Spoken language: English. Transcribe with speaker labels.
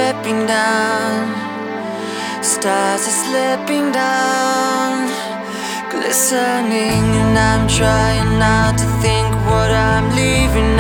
Speaker 1: slipping down. Stars are slipping down, glistening, and I'm trying not to think what I'm leaving